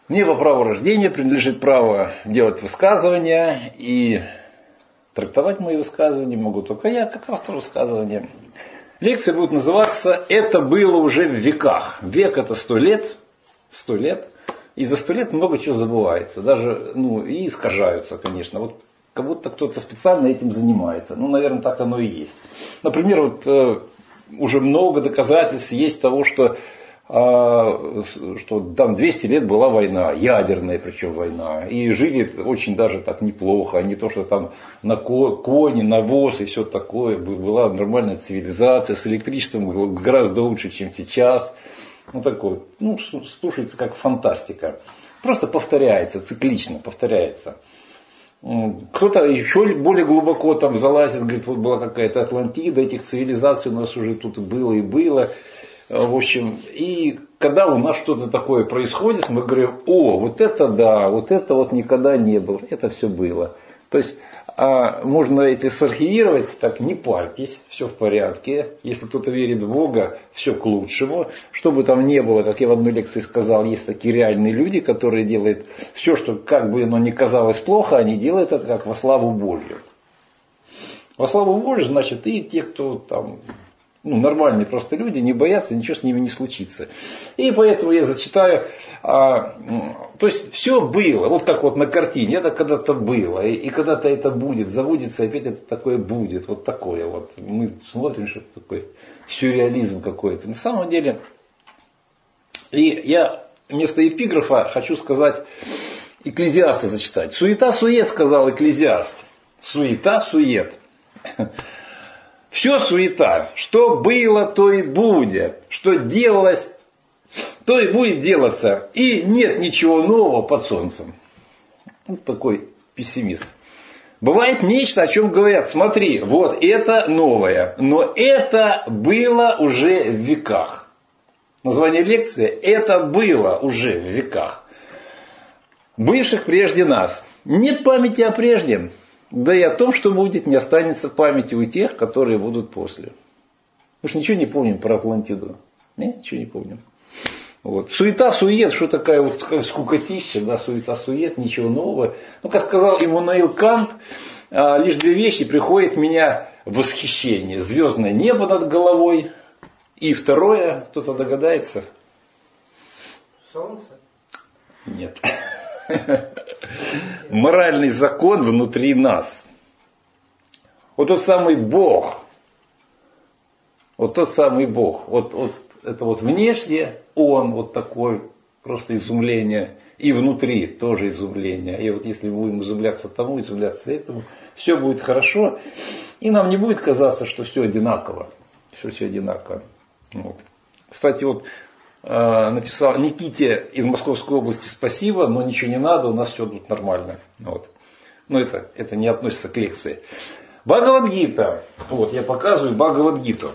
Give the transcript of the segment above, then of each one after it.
Мне по праву рождения принадлежит право делать высказывания, и трактовать мои высказывания могу только я, как автор высказывания. Лекция будет называться «Это было уже в веках». Век – это 100 лет. 100 лет. И за 100 лет много чего забывается. Даже, и искажаются, конечно. Вот как будто кто-то специально этим занимается. Наверное, так оно и есть. Например, уже много доказательств есть того, что там 200 лет была война, ядерная причем война, и жили очень даже так неплохо, а не то, что там на кони, навоз и все такое, была нормальная цивилизация с электричеством гораздо лучше, чем сейчас. Такое, слушается как фантастика. Просто повторяется, циклично повторяется. Кто-то еще более глубоко там залазит, говорит, вот была какая-то Атлантида, этих цивилизаций у нас уже тут было и было. В общем, и когда у нас что-то такое происходит, мы говорим, вот это да, вот это вот никогда не было, это все было. То есть можно эти сархивировать, так не парьтесь, все в порядке. Если кто-то верит в Бога, все к лучшему. Что бы там ни было, как я в одной лекции сказал, есть такие реальные люди, которые делают все, что как бы оно ни казалось плохо, они делают это как во славу Божью. Во славу Божью, значит, и те, кто там... нормальные просто люди, не боятся, ничего с ними не случится. И поэтому я зачитаю, то есть все было, вот как вот на картине, это когда-то было, и когда-то это будет, забудется, опять это такое будет, вот такое вот. Мы смотрим, что это такой сюрреализм какой-то. На самом деле, и я вместо эпиграфа хочу сказать, Экклезиаста зачитать. Суета-сует, сказал Экклезиаст. Суета-сует. Все суета, что было, то и будет, что делалось, то и будет делаться, и нет ничего нового под солнцем. Вот такой пессимист. Бывает нечто, о чем говорят, смотри, вот это новое, но это было уже в веках. Название лекции «Это было уже в веках». Бывших прежде нас. Нет памяти о прежнем. Да и о том, что будет, не останется в памяти у тех, которые будут после. Мы же ничего не помним про Атлантиду. Ничего не помним. Вот. Суета-сует, что такая вот скукотища, да, суета-сует, ничего нового. Как сказал Иммануил Кант, лишь две вещи приходят в меня в восхищение. Звездное небо над головой. И второе, кто-то догадается? Солнце? Нет. Моральный закон внутри нас. Вот тот самый Бог. Вот тот самый Бог. Вот это вот внешне Он вот такой, просто изумление. И внутри тоже изумление. И вот если мы будем изумляться тому, изумляться этому, все будет хорошо. И нам не будет казаться, что все одинаково. Что все одинаково. Вот. Кстати, вот написал Никите из Московской области спасибо, но ничего не надо, у нас все тут нормально. Вот. Но это не относится к лекции. Бхагавад-гита. Вот я показываю Бхагавад-гиту.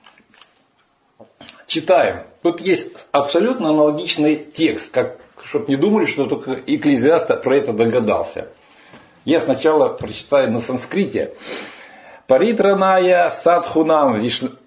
Читаем. Тут есть абсолютно аналогичный текст, чтобы не думали, что только Экклезиаст про это догадался. Я сначала прочитаю на санскрите. Паритраная садхунам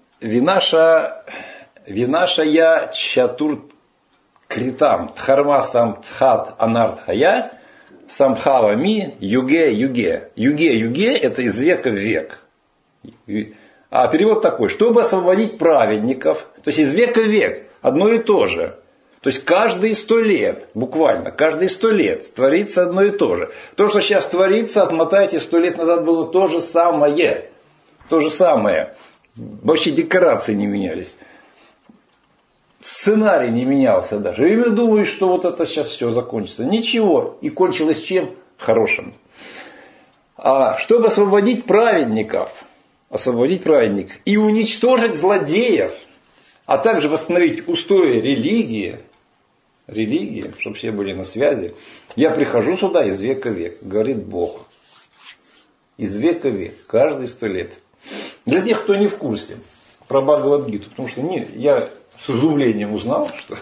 Винашая чатур критам дхарма самдхат анардхая самбхавами юге. Юге это из века в век. А перевод такой, чтобы освободить праведников, то есть из века в век, одно и то же. То есть каждые 100 лет, буквально, каждые 100 лет творится одно и то же. То, что сейчас творится, отмотайте, 100 лет назад было то же самое. То же самое. Вообще декорации не менялись. Сценарий не менялся даже. И вы думаете, что вот это сейчас все закончится. Ничего. И кончилось чем? Хорошим. Чтобы освободить праведников и уничтожить злодеев, а также восстановить устои религии, чтобы все были на связи, я прихожу сюда из века в век, говорит Бог. Из века в век, каждые 100 лет. Для тех, кто не в курсе про Бхагавад-гиту, потому что я с изумлением узнал, что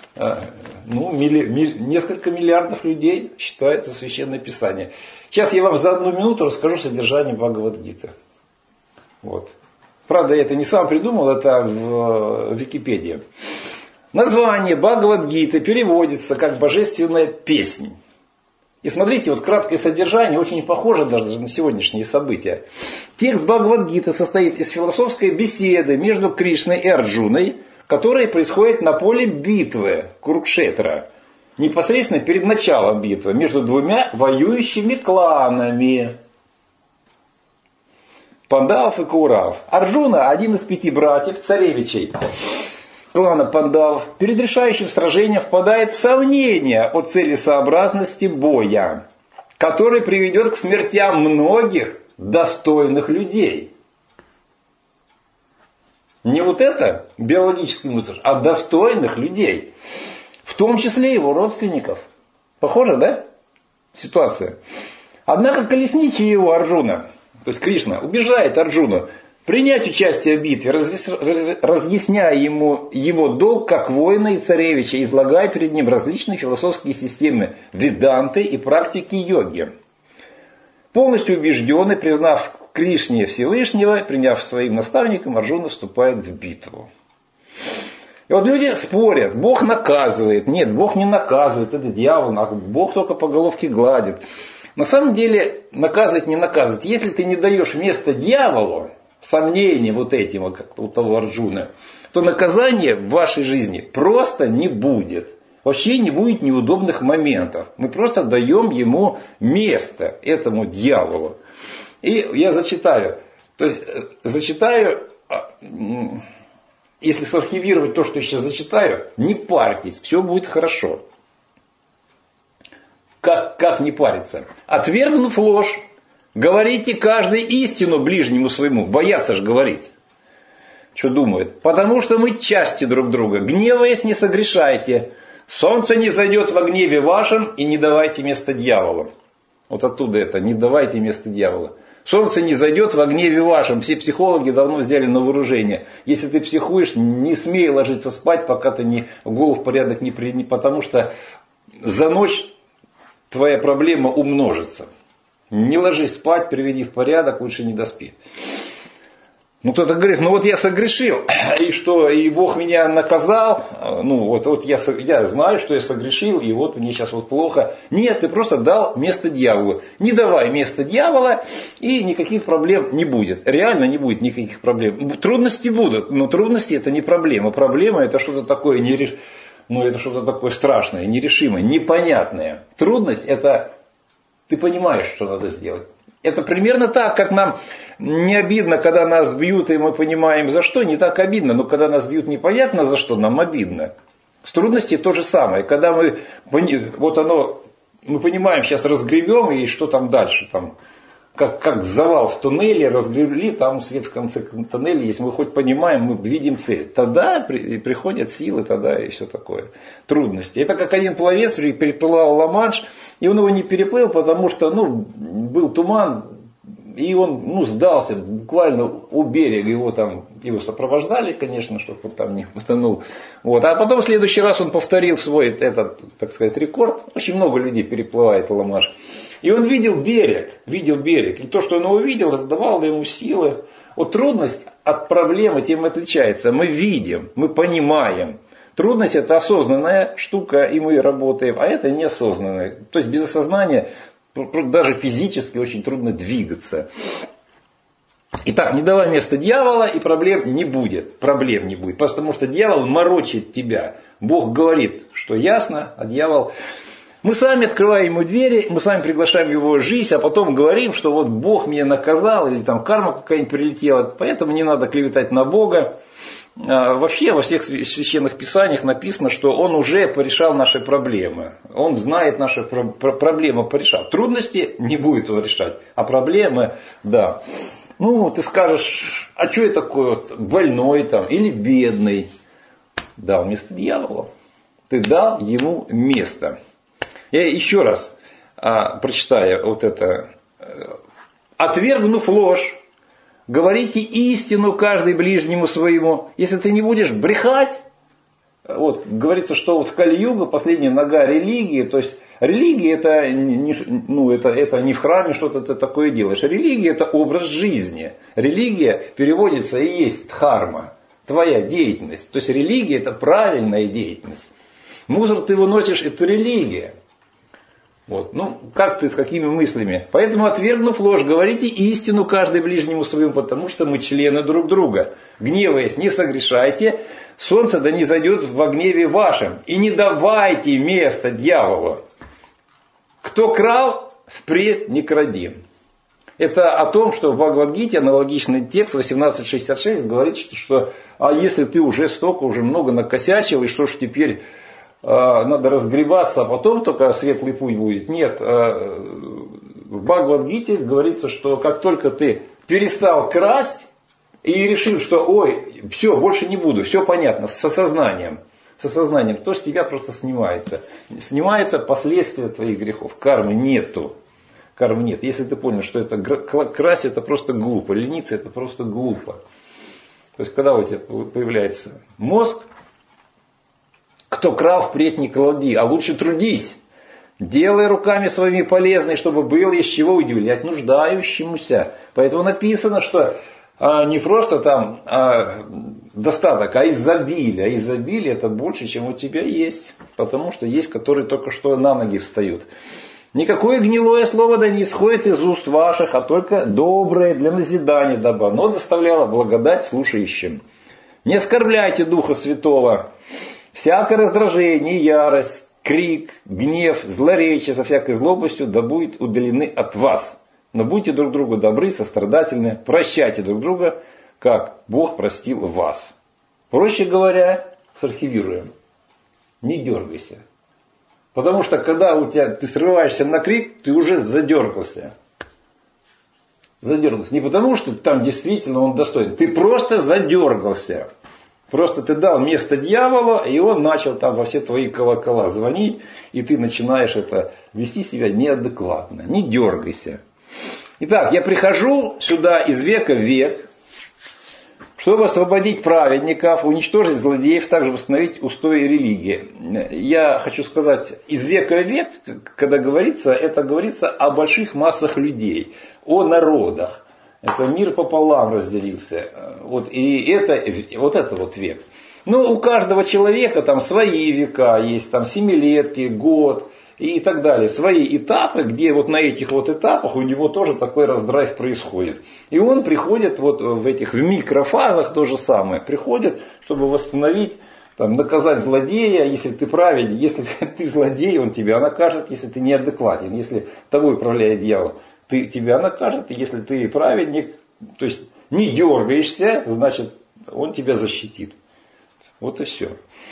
несколько миллиардов людей считается Священное Писание. Сейчас я вам за 1 минуту расскажу содержание Бхагавад-гиты. Вот. Правда, я это не сам придумал, это в Википедии. Название Бхагавад-гиты переводится как «божественная песнь». И смотрите, вот краткое содержание очень похоже даже на сегодняшние события. Текст Бхагавад-гиты состоит из философской беседы между Кришной и Арджуной, которая происходит на поле битвы Курукшетра, непосредственно перед началом битвы, между двумя воюющими кланами. Пандавов и Каурав. Арджуна, один из 5 братьев, царевичей клана Пандавов, перед решающим сражением впадает в сомнение о целесообразности боя, который приведет к смертям многих достойных людей. Не вот это биологический мысль, а достойных людей. В том числе его родственников. Похоже, да? Ситуация. Однако колесничий его Арджуна, то есть Кришна, убеждает Арджуну принять участие в битве, разъясняя ему его долг как воина и царевича, излагая перед ним различные философские системы веданты и практики йоги. Полностью убежденный, признав Кришне Всевышнего, приняв своим наставником, Арджуна вступает в битву. И вот люди спорят, Бог наказывает. Нет, Бог не наказывает, это дьявол, Бог только по головке гладит. На самом деле наказывать не наказывать. Если ты не даешь место дьяволу, сомнения вот этим, вот как у того Арджуны, то наказания в вашей жизни просто не будет. Вообще не будет неудобных моментов. Мы просто даем ему место, этому дьяволу. И я зачитаю. То есть зачитаю, если сархивировать то, что я сейчас зачитаю, не парьтесь, все будет хорошо. Как не париться? Отвергнув ложь, говорите каждый истину ближнему своему. Боятся же говорить. Что думают? Потому что мы части друг друга. Гневаясь, не согрешайте. Солнце не зайдет во гневе вашем, и не давайте место дьяволу. Вот оттуда это, не давайте место дьявола. Солнце не зайдет во гневе вашем. Все психологи давно взяли на вооружение. Если ты психуешь, не смей ложиться спать, пока ты в голову в порядок не приведи, потому что за ночь твоя проблема умножится. Не ложись спать, приведи в порядок, лучше не доспи. Ну кто-то говорит, ну вот я согрешил, и что, и Бог меня наказал, ну вот я знаю, что я согрешил, и вот мне сейчас вот плохо. Нет, ты просто дал место дьяволу. Не давай место дьявола, и никаких проблем не будет. Реально не будет никаких проблем. Трудности будут, но трудности это не проблема. Проблема это что-то такое это что-то такое страшное, нерешимое, непонятное. Трудность это ты понимаешь, что надо сделать. Это примерно так, как нам не обидно, когда нас бьют, и мы понимаем за что, не так обидно, но когда нас бьют непонятно за что, нам обидно. С трудностей то же самое. Когда мы понимаем, сейчас разгребем, и что там дальше, там, как завал в туннеле, разгребли, там свет в конце туннеля есть, мы хоть понимаем, мы видим цель. Тогда приходят силы, тогда и все такое. Трудности. Это как один пловец переплывал Ла-Манш, и он его не переплыл, потому что был туман, и он сдался буквально у берега. Его сопровождали, конечно, чтобы он там не потонул. Вот. А потом в следующий раз он повторил свой этот, так сказать, рекорд. Очень много людей переплывает Ла-Манш. И он видел берег. И то, что он увидел, это давало ему силы. Вот трудность от проблемы тем отличается. Мы видим, мы понимаем. Трудность это осознанная штука, и мы работаем, а это неосознанная. То есть без осознания даже физически очень трудно двигаться. Итак, не давай место дьявола, и проблем не будет. Потому что дьявол морочит тебя. Бог говорит, что ясно, а дьявол... Мы сами открываем ему двери, мы сами приглашаем его в жизнь, а потом говорим, что вот Бог меня наказал, или там карма какая-нибудь прилетела, поэтому не надо клеветать на Бога. Вообще во всех священных писаниях написано, что Он уже порешал наши проблемы. Он знает наши проблемы, порешал. Трудности не будет его решать, а проблемы, да. Ты скажешь, а что я такой вот больной там или бедный? Дал место дьяволу. Ты дал ему место. Я еще раз прочитаю вот это. Отвергнув ложь, говорите истину каждый ближнему своему. Если ты не будешь брехать, вот говорится, что вот в Кали-югу последняя нога религии, то есть религия это не в храме что-то ты такое делаешь. Религия это образ жизни. Религия переводится и есть дхарма. твоя деятельность. То есть религия это правильная деятельность. Мусор ты выносишь, это религия. Вот. Ну, как ты, с какими мыслями? Поэтому, отвергнув ложь, говорите истину каждый ближнему своему, потому что мы члены друг друга. Гневаясь, не согрешайте, солнце да не зайдет во гневе вашем. И не давайте места дьяволу. Кто крал, впредь не кради. Это о том, что в Бхагавад-гите аналогичный текст 1866 говорит, что а если ты уже столько, уже много накосячил, и что ж теперь надо разгребаться, а потом только светлый путь будет. Нет, в Бхагавад-гите говорится, что как только ты перестал красть и решил, что ой, все, больше не буду, все понятно, с осознанием, то с тебя просто снимается. Снимается последствия твоих грехов. Кармы нету. Кармы нет. Если ты понял, что это красть, это просто глупо, лениться это просто глупо. То есть, когда у тебя появляется мозг, кто крал, впредь не клади, а лучше трудись. Делай руками своими полезной, чтобы было из чего удивлять нуждающемуся. Поэтому написано, что не просто там достаток, а изобилие. А изобилие это больше, чем у тебя есть. Потому что есть, которые только что на ноги встают. Никакое гнилое слово да не исходит из уст ваших, а только доброе для назидания, дабы оно доставляло благодать слушающим. Не оскорбляйте Духа Святого. Всякое раздражение, ярость, крик, гнев, злоречие со всякой злобностью да будут удалены от вас. Но будьте друг другу добры, сострадательны, прощайте друг друга, как Бог простил вас. Проще говоря, сархивируем. Не дергайся. Потому что когда ты срываешься на крик, ты уже задергался. Задергался. Не потому, что там действительно он достоин. Ты просто задергался. Просто ты дал место дьяволу, и он начал там во все твои колокола звонить, и ты начинаешь вести себя неадекватно. Не дергайся. Итак, я прихожу сюда из века в век, чтобы освободить праведников, уничтожить злодеев, также восстановить устои религии. Я хочу сказать, из века в век, когда говорится, это говорится о больших массах людей, о народах. Это мир пополам разделился. Это век. Но у каждого человека там свои века есть, там семилетки, год и так далее. Свои этапы, где вот на этих вот этапах у него тоже такой раздрайв происходит. И он приходит в микрофазах то же самое. Приходит, чтобы восстановить, наказать злодея, если ты праведен, если ты злодей, он тебя накажет, если ты неадекватен, если тобой управляет дьявол. Тебя накажет, и если ты праведник, то есть не дергаешься, значит он тебя защитит. Вот и все.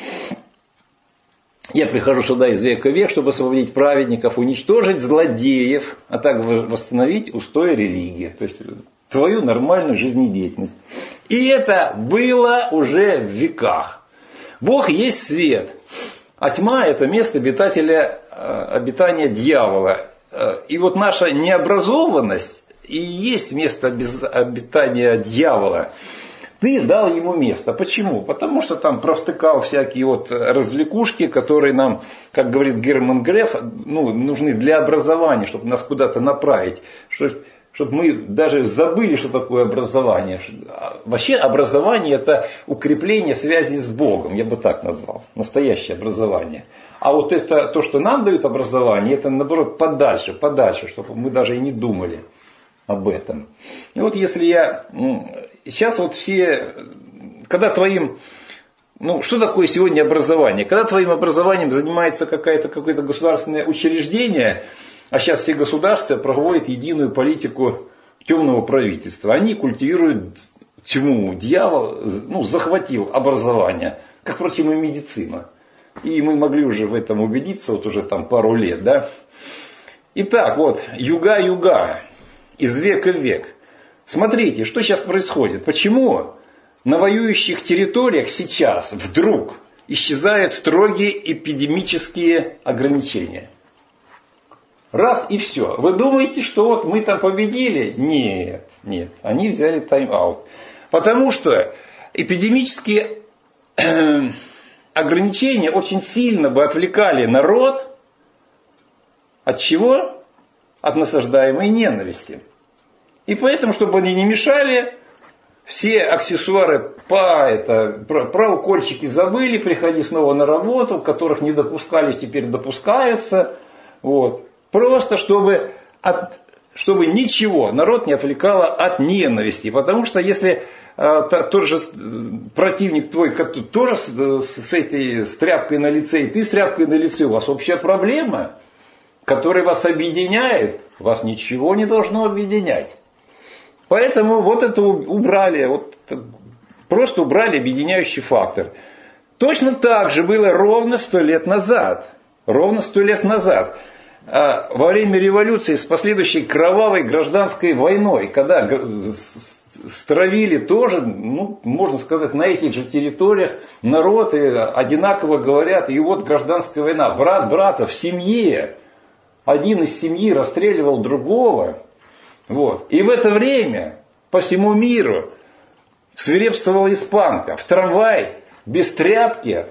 Я прихожу сюда из века в век, чтобы освободить праведников, уничтожить злодеев, а также восстановить устои религии. То есть твою нормальную жизнедеятельность. И это было уже в веках. Бог есть свет, а тьма это место обитания дьявола. И вот наша необразованность и есть место обитания дьявола. Ты дал ему место. Почему? Потому что там провтыкал всякие развлекушки, которые нам, как говорит Герман Греф, нужны для образования, чтобы нас куда-то направить. Чтобы мы даже забыли, что такое образование. Вообще образование это укрепление связи с Богом, я бы так назвал. Настоящее образование. А вот это то, что нам дают образование, это наоборот подальше, чтобы мы даже и не думали об этом. И вот если я сейчас когда твоим, что такое сегодня образование? Когда твоим образованием занимается какое-то государственное учреждение, а сейчас все государства проводят единую политику темного правительства. Они культивируют тьму. Дьявол захватил образование, как, впрочем, и медицина. И мы могли уже в этом убедиться уже пару лет. Да? Итак, юга, из века в век. Смотрите, что сейчас происходит. Почему на воюющих территориях сейчас вдруг исчезают строгие эпидемические ограничения? Раз и все. Вы думаете, что мы там победили? Нет. Они взяли тайм-аут. Потому что эпидемические ограничения очень сильно бы отвлекали народ от чего? От насаждаемой ненависти. И поэтому, чтобы они не мешали, все аксессуары про укольчики забыли, приходи снова на работу, которых не допускались, теперь допускаются. Вот. Просто чтобы ничего народ не отвлекало от ненависти. Потому что если тот же противник твой тоже с тряпкой на лице, и ты с тряпкой на лице, у вас общая проблема, которая вас объединяет, вас ничего не должно объединять. Поэтому вот это убрали, просто убрали объединяющий фактор. Точно так же было ровно 100 лет назад. Ровно 100 лет назад. Во время революции с последующей кровавой гражданской войной, когда стравили тоже, можно сказать, на этих же территориях народ, и одинаково говорят, и вот гражданская война, брат брата в семье, один из семьи расстреливал другого. Вот. И в это время по всему миру свирепствовала испанка. В трамвай без тряпки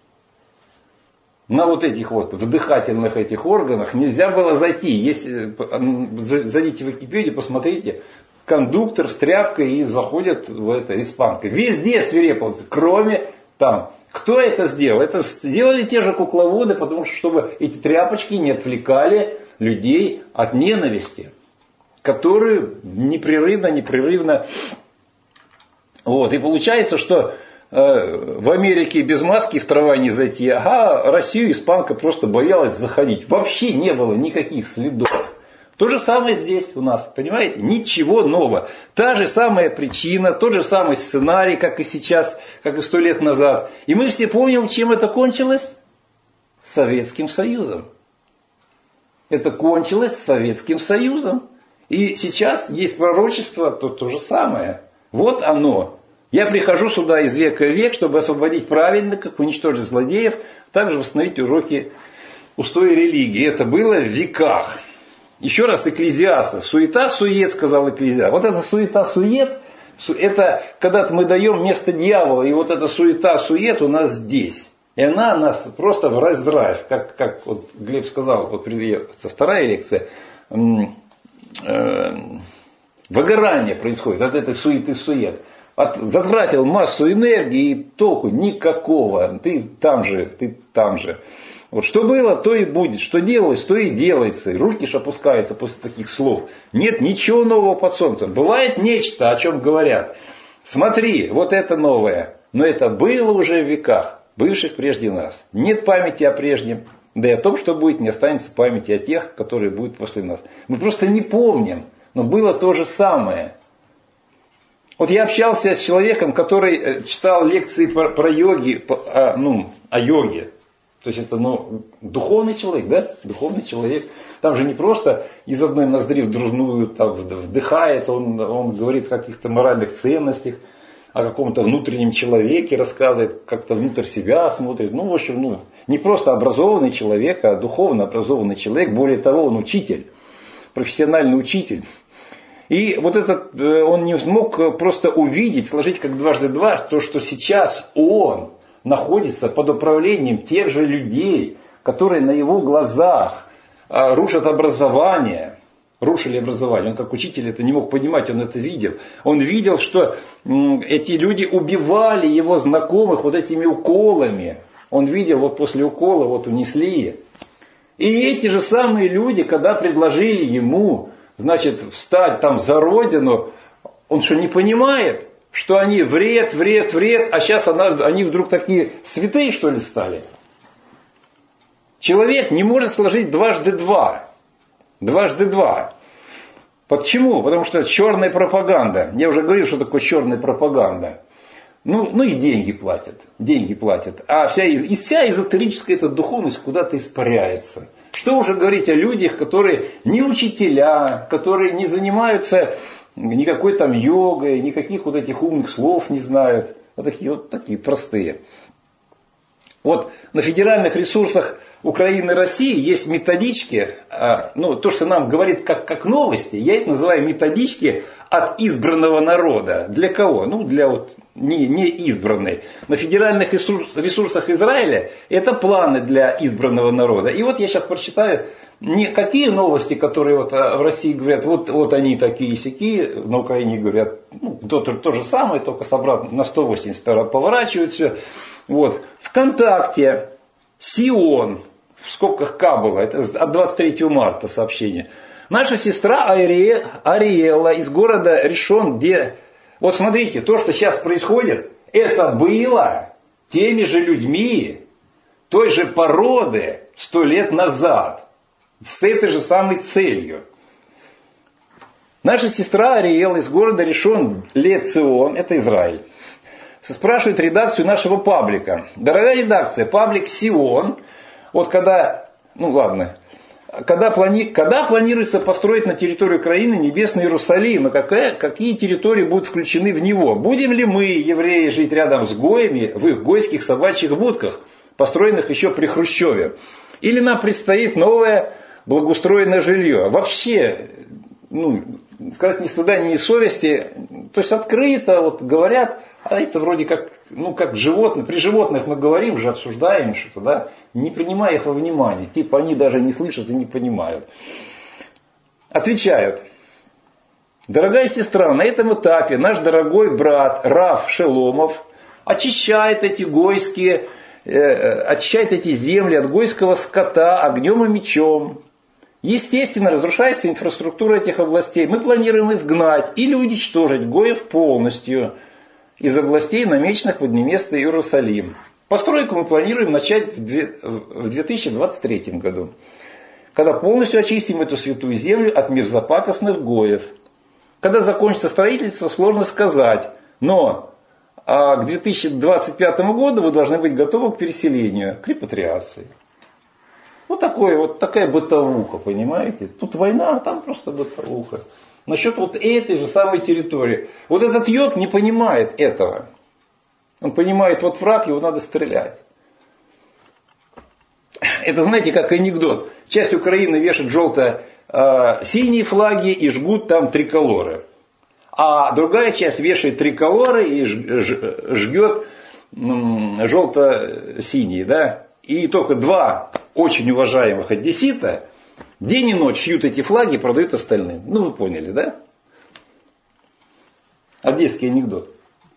на вот этих вдыхательных этих органах нельзя было зайти. Если зайдите в Википедию, посмотрите, кондуктор с тряпкой и заходит в это испанка. Везде свирепствовался, кроме там. Кто это сделал? Это сделали те же кукловоды, потому что чтобы эти тряпочки не отвлекали людей от ненависти, которую непрерывно. Вот. И получается, что в Америке без маски в трамвай не зайти, а Россию испанка просто боялась заходить. Вообще не было никаких следов. То же самое здесь у нас, понимаете? Ничего нового. Та же самая причина, тот же самый сценарий, как и сейчас, как и 100 лет назад. И мы все помним, чем это кончилось? Советским Союзом. Это кончилось Советским Союзом. И сейчас есть пророчество, то же самое. Вот оно. Я прихожу сюда из века в век, чтобы освободить праведников, уничтожить злодеев, также восстановить устои религии. Это было в веках. Еще раз Экклезиаста. Суета-сует, сказал Экклезиаст. Вот эта суета-сует, это когда мы даем место дьявола, и вот эта суета-сует у нас здесь. И она нас просто в раздрайв, как вот Глеб сказал, вот вторая лекция, выгорание происходит от этой суеты-сует. Затратил массу энергии и толку никакого. Ты там же. Вот что было, то и будет. Что делалось, то и делается. И руки ж опускаются после таких слов. Нет ничего нового под солнцем. Бывает нечто, о чем говорят. Смотри, вот это новое. Но это было уже в веках, бывших прежде нас. Нет памяти о прежнем. Да и о том, что будет, не останется памяти о тех, которые будут после нас. Мы просто не помним. Но было то же самое. Вот я общался с человеком, который читал лекции про йоги, о йоге. То есть это духовный человек, да? Духовный человек. Там же не просто из одной ноздри в другую вдыхает, он говорит о каких-то моральных ценностях, о каком-то внутреннем человеке рассказывает, как-то внутрь себя смотрит. В общем, не просто образованный человек, а духовно образованный человек. Более того, он учитель, профессиональный учитель. И вот он не смог просто увидеть, сложить как дважды два, то, что сейчас он находится под управлением тех же людей, которые на его глазах рушат образование. Рушили образование. Он как учитель это не мог понимать, он это видел. Он видел, что эти люди убивали его знакомых вот этими уколами. Он видел, вот после укола унесли. И эти же самые люди, когда предложили ему, встать там за родину, он что, не понимает, что они вред, а сейчас они вдруг такие святые, что ли, стали? Человек не может сложить дважды два. Почему? Потому что черная пропаганда. Я уже говорил, что такое черная пропаганда. И деньги платят. А вся эзотерическая эта духовность куда-то испаряется. Что уже говорить о людях, которые не учителя, которые не занимаются никакой там йогой, никаких вот этих умных слов не знают. Такие простые. Вот на федеральных ресурсах Украины и России есть методички, то, что нам говорит как новости, я это называю методички от избранного народа. Для кого? Для не избранной. На федеральных ресурсах Израиля это планы для избранного народа. И вот я сейчас прочитаю не какие новости, которые в России говорят, вот они такие-сякие, на Украине говорят, то же самое, только с обратно на 180 поворачивают все. ВКонтакте, Сион, в скобках Кабула, это от 23 марта сообщение. Наша сестра Ариэла из города Ришон, где... Вот смотрите, то, что сейчас происходит, это было теми же людьми, той же породы 100 лет назад, с этой же самой целью. Наша сестра Ариэла из города Ришон Ле-Цион, это Израиль, спрашивает редакцию нашего паблика. Дорогая редакция, паблик Сион, когда планируется построить на территории Украины небесный Иерусалим, и какие территории будут включены в него? Будем ли мы, евреи, жить рядом с гоями в их гойских собачьих будках, построенных еще при Хрущеве? Или нам предстоит новое благоустроенное жилье? Вообще, сказать ни стыда, ни совести, то есть открыто говорят, а это вроде как животные, при животных мы говорим же, обсуждаем что-то, да, не принимая их во внимание, они даже не слышат и не понимают. Отвечают: дорогая сестра, на этом этапе наш дорогой брат Рав Шеломов очищает эти земли от гойского скота огнем и мечом. Естественно, разрушается инфраструктура этих областей. Мы планируем изгнать или уничтожить гоев полностью из областей, намеченных под место Иерусалим. Постройку мы планируем начать в 2023 году, когда полностью очистим эту святую землю от мерзопакостных гоев. Когда закончится строительство, сложно сказать, но к 2025 году вы должны быть готовы к переселению, к репатриации. Такая бытовуха, понимаете? Тут война, а там просто бытовуха. Насчет этой же самой территории. Этот йог не понимает этого. Он понимает, враг, его надо стрелять. Это, знаете, как анекдот. Часть Украины вешает желто-синие флаги и жгут там триколоры. А другая часть вешает триколоры и жгет желто-синие, да? И только два очень уважаемых одессита день и ночь шьют эти флаги и продают остальным. Вы поняли, да? Одесский анекдот.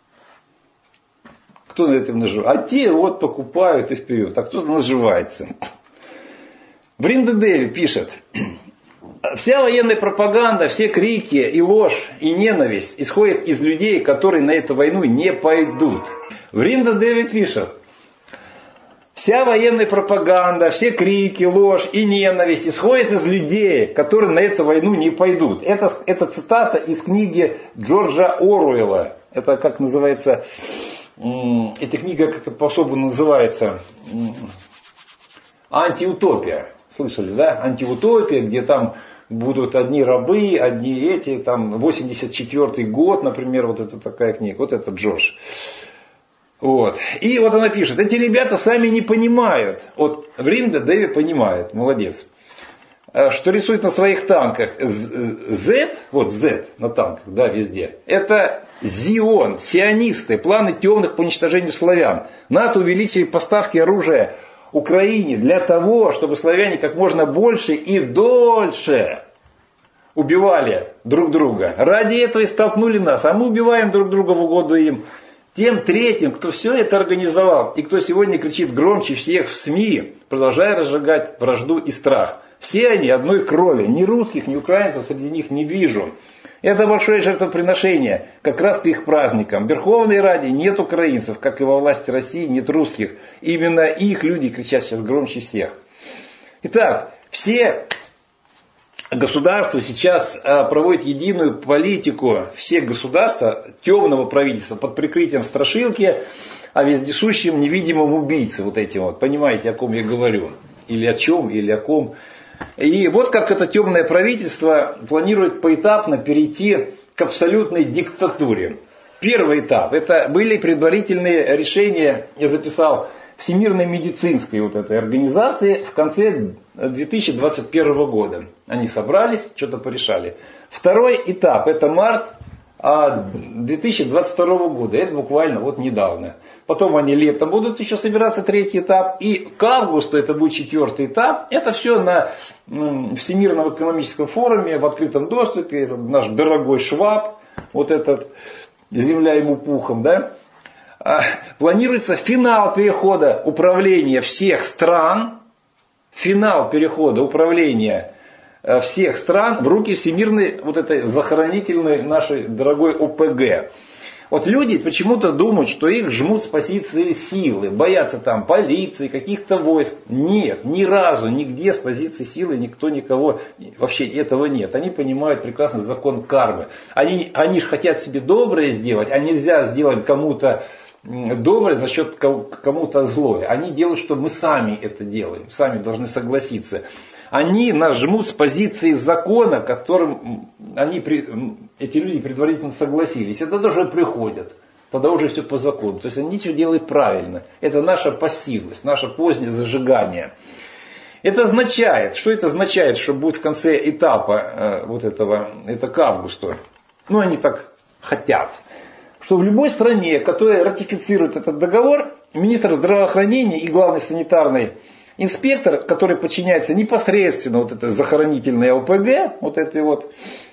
Кто на этом наживается? А те покупают и вперед. А кто-то наживается. Бринда Деви пишет: вся военная пропаганда, все крики и ложь и ненависть исходят из людей, которые на эту войну не пойдут. Бринда Деви пишет: вся военная пропаганда, все крики, ложь и ненависть исходят из людей, которые на эту войну не пойдут. Это цитата из книги Джорджа Оруэлла. Это как называется, эта книга как-то по-особому называется, «Антиутопия». Слышали, да? «Антиутопия», где там будут одни рабы, одни эти, там 84-й год, например, это такая книга, это Джордж. И она пишет: эти ребята сами не понимают. Бринда Деви понимает, молодец, что рисует на своих танках Z, Z на танках, да, везде. Это Зион, сионисты, планы темных по уничтожению славян. НАТО увеличили поставки оружия Украине для того, чтобы славяне как можно больше и дольше убивали друг друга. Ради этого и столкнули нас, а мы убиваем друг друга в угоду им. Тем третьим, кто все это организовал и кто сегодня кричит громче всех в СМИ, продолжая разжигать вражду и страх. Все они одной крови, ни русских, ни украинцев среди них не вижу. Это большое жертвоприношение, как раз к их праздникам. В Верховной Раде нет украинцев, как и во власти России нет русских. Именно их люди кричат сейчас громче всех. Итак, все государства сейчас проводят единую политику, все государства темного правительства под прикрытием страшилки о вездесущем невидимом убийце. Понимаете, о ком я говорю? Или о чем, или о ком. И как это темное правительство планирует поэтапно перейти к абсолютной диктатуре. Первый этап. Это были предварительные решения, я записал в Всемирной медицинской вот этой организации в конце 2021 года. Они собрались, что-то порешали. Второй этап, это март 2022 года, это буквально вот недавно. Потом они летом будут еще собираться, третий этап. И к августу это будет четвертый этап. Это все на Всемирном экономическом форуме в открытом доступе. Это наш дорогой Шваб, вот этот, земля ему пухом, да. Планируется финал перехода управления всех стран, в руки всемирной вот этой захоронительной нашей дорогой ОПГ. Вот люди почему-то думают, что их жмут с позиции силы, боятся там полиции, каких-то войск. Нет, ни разу, нигде с позиции силы никто никого, вообще этого нет. Они понимают прекрасно закон кармы. Они же хотят себе доброе сделать, а нельзя сделать кому-то доброе за счет кому-то злое. Они делают, что мы сами это делаем, сами должны согласиться. Они нас жмут с позиции закона, которым эти люди предварительно согласились. Это тоже приходят. Тогда уже все по закону. То есть они все делают правильно. Это наша пассивность, наше позднее зажигание. Это означает, что это означает, что будет в конце этапа вот этого, это к августу. Ну, они так хотят. Что в любой стране, которая ратифицирует этот договор, министр здравоохранения и главный санитарный инспектор, который подчиняется непосредственно вот этой захоронительной ОПГ, вот этой вот,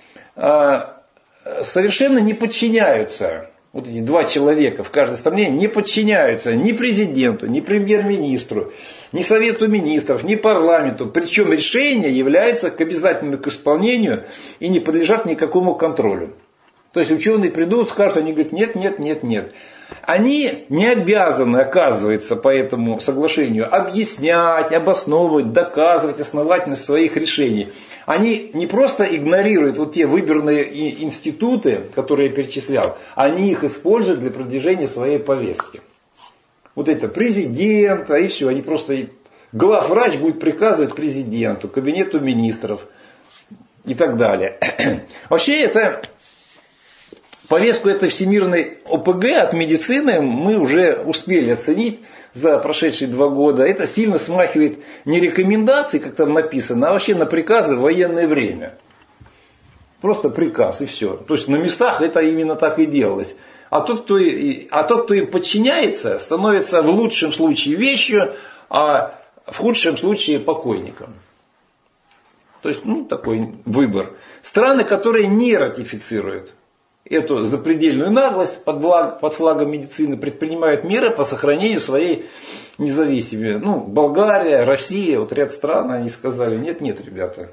совершенно не подчиняются, вот эти два человека в каждой стране не подчиняются ни президенту, ни премьер-министру, ни совету министров, ни парламенту. Причем решения являются обязательным к исполнению и не подлежат никакому контролю. То есть ученые придут, скажут, они говорят, нет. Они не обязаны, оказывается, по этому соглашению объяснять, обосновывать, доказывать основательность своих решений. Они не просто игнорируют вот те выбранные институты, которые я перечислял, они их используют для продвижения своей повестки. Вот это президент, и все, они просто... Главврач будет приказывать президенту, кабинету министров и так далее. Вообще это... Повестку этой всемирной ОПГ от медицины мы уже успели оценить за прошедшие 2 года. Это сильно смахивает не рекомендации, как там написано, а вообще на приказы в военное время. Просто приказ и все. То есть на местах это именно так и делалось. А тот, кто им подчиняется, становится в лучшем случае вещью, а в худшем случае покойником. То есть, такой выбор. Страны, которые не ратифицируют эту запредельную наглость под флагом медицины, предпринимают меры по сохранению своей независимости. Болгария, Россия, вот ряд стран, они сказали, нет, ребята,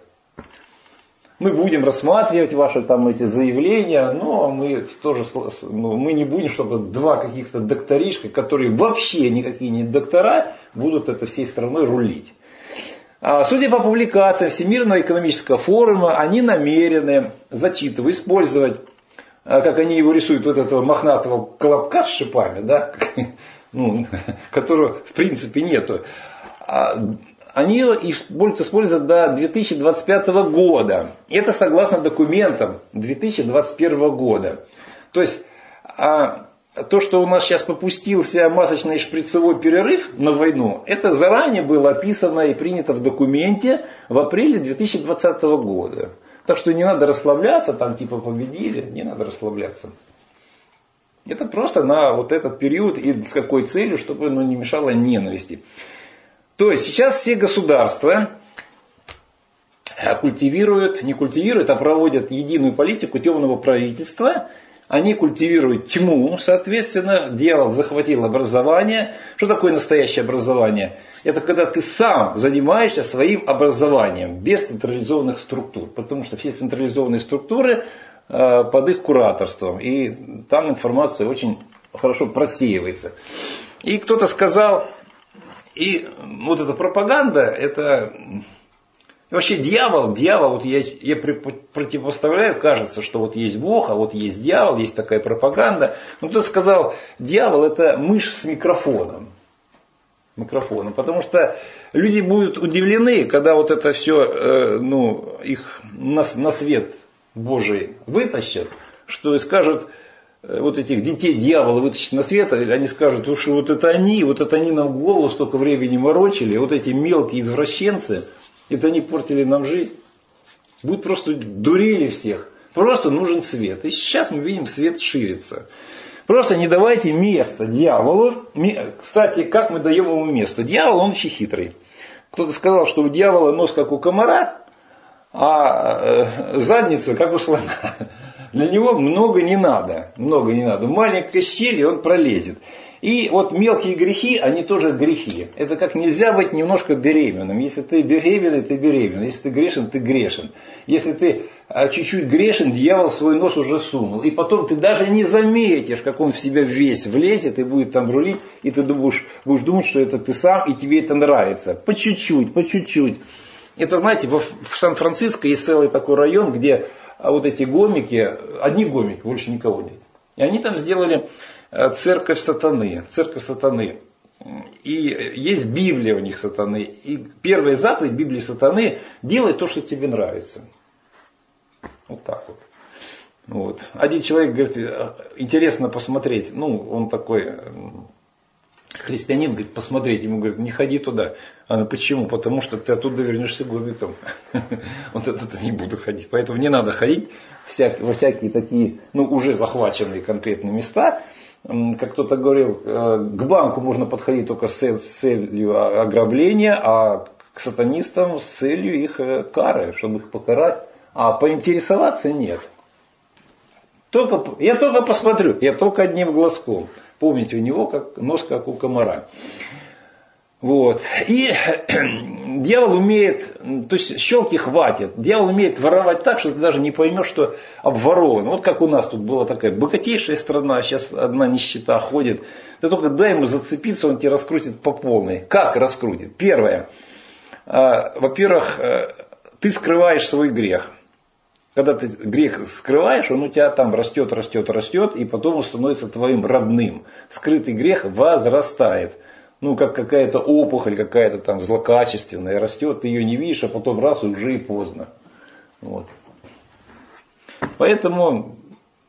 мы будем рассматривать ваши там эти заявления, но мы тоже, мы не будем, чтобы 2 каких-то докторишка, которые вообще никакие не доктора, будут это всей страной рулить. Судя по публикациям Всемирного экономического форума, они намерены использовать, как они его рисуют, вот этого мохнатого колобка с шипами, да, которого в принципе нету. Они их будут использовать до 2025 года. Это согласно документам 2021 года. То есть, то, что у нас сейчас попустился масочный шприцевой перерыв на войну, это заранее было описано и принято в документе в апреле 2020 года. Так что не надо расслабляться, там типа победили, не надо расслабляться. Это просто на вот этот период и с какой целью, чтобы не мешало ненависти. То есть сейчас все государства не культивируют, а проводят единую политику темного правительства. Они культивируют тьму, соответственно, дьявол захватил образование. Что такое настоящее образование? Это когда ты сам занимаешься своим образованием, без централизованных структур. Потому что все централизованные структуры под их кураторством. И там информация очень хорошо просеивается. И кто-то сказал, и вот эта пропаганда, это... Вообще дьявол, вот я противопоставляю, кажется, что вот есть Бог, а вот есть дьявол, есть такая пропаганда. Но кто-то сказал, дьявол это мышь с микрофоном. Потому что люди будут удивлены, когда вот это все, их на свет Божий вытащат, что и скажут, вот этих детей дьявола вытащить на свет, они скажут, уж вот это они нам в голову столько времени морочили, вот эти мелкие извращенцы, это они портили нам жизнь. Будут просто дурели всех. Просто нужен свет. И сейчас мы видим, свет ширится. Просто не давайте места дьяволу. Кстати, как мы даем ему место? Дьявол, он очень хитрый. Кто-то сказал, что у дьявола нос как у комара, а задница как у слона. Для него много не надо. Много не надо. Маленькая щель, и он пролезет. И вот мелкие грехи, они тоже грехи. Это как нельзя быть немножко беременным. Если ты беременный, ты беременный. Если ты грешен, ты грешен. Если ты чуть-чуть грешен, дьявол свой нос уже сунул. И потом ты даже не заметишь, как он в себя весь влезет и будет там рулить. И ты будешь думать, что это ты сам, и тебе это нравится. По чуть-чуть, по чуть-чуть. Это, знаете, в Сан-Франциско есть целый такой район, где вот эти гомики, одни гомики, больше никого нет. И они там сделали церковь сатаны. Церковь сатаны. И есть Библия у них сатаны. И первая заповедь Библии сатаны: делай то, что тебе нравится. Вот так вот. Вот. Один человек говорит, интересно посмотреть. Ну, он такой христианин, говорит, посмотреть. Ему говорит, не ходи туда. А почему? Потому что ты оттуда вернешься гомиком. Вот это не буду ходить. Поэтому не надо ходить во всякие такие, ну, уже захваченные конкретные места. Как кто-то говорил, к банку можно подходить только с целью ограбления, а к сатанистам с целью их кары, чтобы их покарать. А поинтересоваться нет. Я только посмотрю, я только одним глазком. Помните, у него нос как у комара. Вот. И дьявол умеет, то есть щелки хватит, дьявол умеет воровать так, что ты даже не поймешь, что обворовано. Вот как у нас тут была такая богатейшая страна, сейчас одна нищета ходит. Ты только дай ему зацепиться, он тебя раскрутит по полной. Как раскрутит? Первое. Во-первых, ты скрываешь свой грех. Когда ты грех скрываешь, он у тебя там растет, и потом он становится твоим родным. Скрытый грех возрастает. Ну, как какая-то опухоль, какая-то там злокачественная растет, ты ее не видишь, а потом раз, уже и поздно. Вот. Поэтому,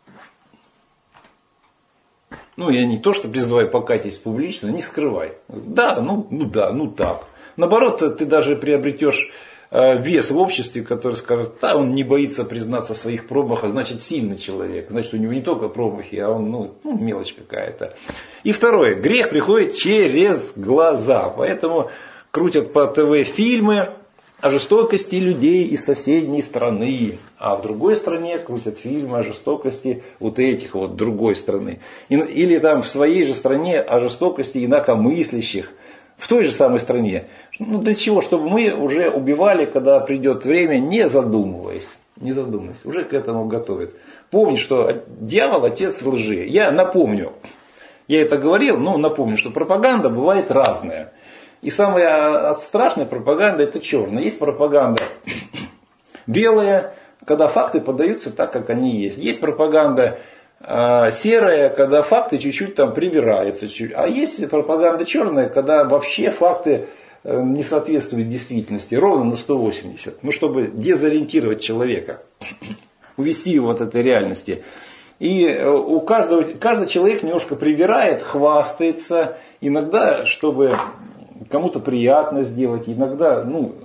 ну, я не то, что призываю покайтесь публично, не скрывай. Да, ну так. Наоборот, ты даже приобретешь вес в обществе, который скажет, да, он не боится признаться в своих промахах, значит, сильный человек. Значит, у него не только промахи, а он, мелочь какая-то. И второе, грех приходит через глаза. Поэтому крутят по ТВ фильмы о жестокости людей из соседней страны. А в другой стране крутят фильмы о жестокости вот этих вот другой страны. Или там в своей же стране о жестокости инакомыслящих. В той же самой стране. Ну, для чего? Чтобы мы уже убивали, когда придет время, не задумываясь. Не задумываясь. Уже к этому готовят. Помни, что дьявол отец лжи. Я напомню. Я это говорил, но напомню, что пропаганда бывает разная. И самая страшная пропаганда — это черная. Есть пропаганда белая, когда факты подаются так, как они есть. Есть пропаганда серая, когда факты чуть-чуть там привираются. А есть пропаганда черная, когда вообще факты не соответствуют действительности. Ровно на 180. Ну, чтобы дезориентировать человека. Увести его от этой реальности. И каждый человек немножко привирает, хвастается. Иногда, чтобы кому-то приятно сделать. Иногда,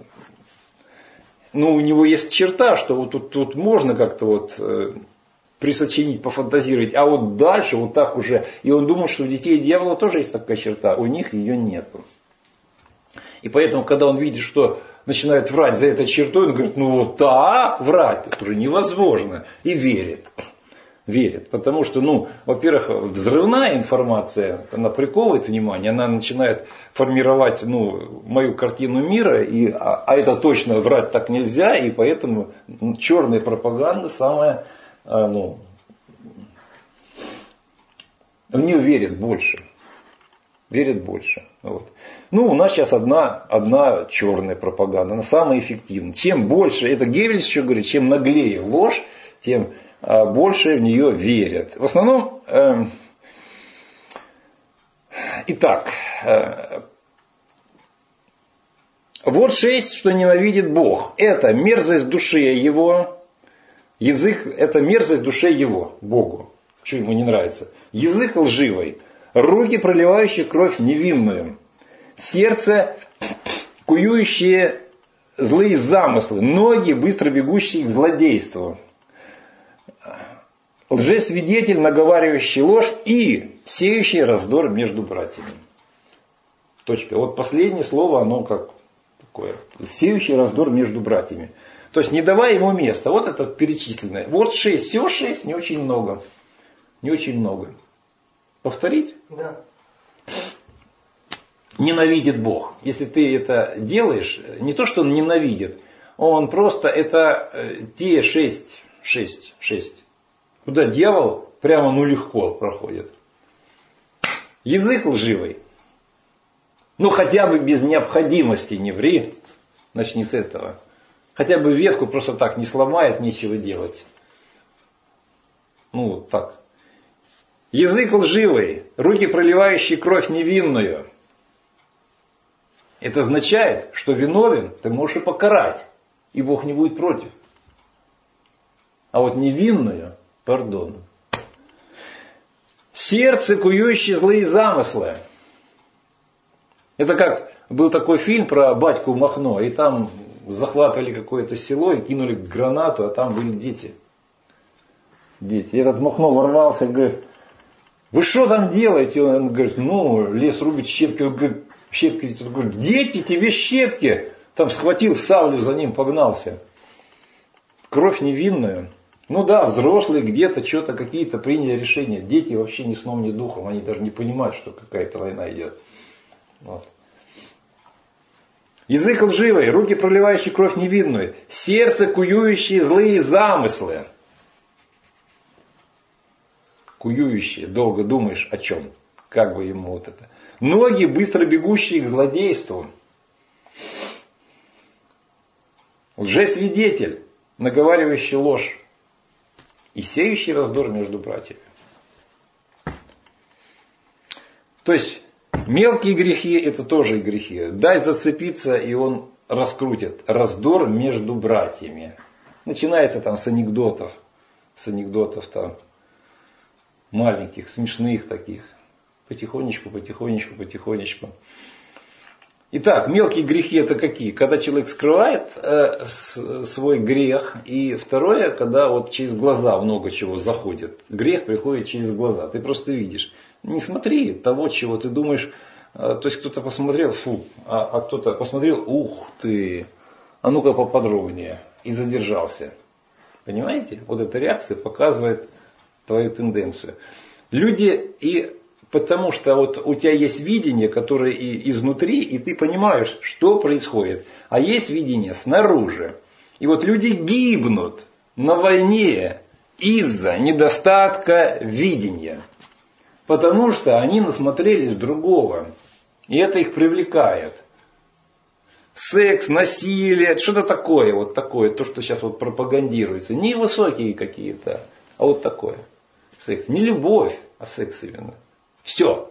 у него есть черта, что вот тут можно как-то вот присочинить, пофантазировать, а вот дальше вот так уже. И он думал, что у детей дьявола тоже есть такая черта, у них ее нет. И поэтому, когда он видит, что начинают врать за этой чертой, он говорит, врать, это уже невозможно. И верит. Верит. Потому что, во-первых, взрывная информация, она приковывает внимание, она начинает формировать, мою картину мира, а это точно врать так нельзя, и поэтому черная пропаганда самая, в нее верят больше. Верят больше. Вот. У нас сейчас одна черная пропаганда, она самая эффективная. Чем больше, это Геббельс еще говорит, чем наглее ложь, тем больше в нее верят. В основном, итак, вот 6, что ненавидит Бог. Это мерзость душе его. Язык – это мерзость душе его, Богу. Что ему не нравится? Язык лживый, руки, проливающие кровь невинную, сердце, кующие злые замыслы, ноги, быстро бегущие к злодейству, лжесвидетель, наговаривающий ложь и сеющий раздор между братьями. Точка. Вот последнее слово, оно как такое. Сеющий раздор между братьями. То есть не давай ему места. Вот это перечисленное. Вот 6. Всего 6, не очень много. Не очень много. Повторить? Да. Ненавидит Бог. Если ты это делаешь, не то, что он ненавидит, он просто это те 6, куда дьявол прямо легко проходит. Язык лживый. Ну хотя бы без необходимости не ври. Начни с этого. Хотя бы ветку просто так не сломает, нечего делать. Ну вот так. Язык лживый, руки, проливающие кровь невинную. Это означает, что виновен ты можешь и покарать, и Бог не будет против. А вот невинную, пардон. Сердце, кующее злые замыслы. Это как был такой фильм про батьку Махно, и там захватывали какое-то село и кинули гранату, а там были дети. И этот Махно ворвался и говорит: вы что там делаете? Он говорит: ну, лес рубит, щепки. Он говорит: щепки. Он говорит: дети, тебе щепки. Там схватил саблю, за ним погнался. Кровь невинную. Ну да, взрослые где-то что-то какие-то приняли решения. Дети вообще ни сном, ни духом. Они даже не понимают, что какая-то война идет. Вот. Язык лживый, руки, проливающие кровь невинную, сердце, кующие злые замыслы. Кующие, долго думаешь о чем, как бы ему вот это. Ноги, быстро бегущие к злодейству. Лжесвидетель, наговаривающий ложь и сеющий раздор между братьями. То есть мелкие грехи это тоже грехи. Дай зацепиться, и он раскрутит раздор между братьями. Начинается там с анекдотов там маленьких, смешных таких. Потихонечку. Итак, мелкие грехи это какие? Когда человек скрывает свой грех. И второе, когда вот через глаза много чего заходит. Грех приходит через глаза. Ты просто видишь. Не смотри того, чего ты думаешь. То есть кто-то посмотрел, фу, а кто-то посмотрел, ух ты, а ну-ка поподробнее. И задержался. Понимаете? Вот эта реакция показывает твою тенденцию. Люди и потому что вот у тебя есть видение, которое и изнутри, и ты понимаешь, что происходит. А есть видение снаружи. И вот люди гибнут на войне из-за недостатка видения. Потому что они насмотрелись другого. И это их привлекает. Секс, насилие, что-то такое, вот такое, то, что сейчас вот пропагандируется. Не высокие какие-то, а вот такое. Секс. Не любовь, а секс именно. Все.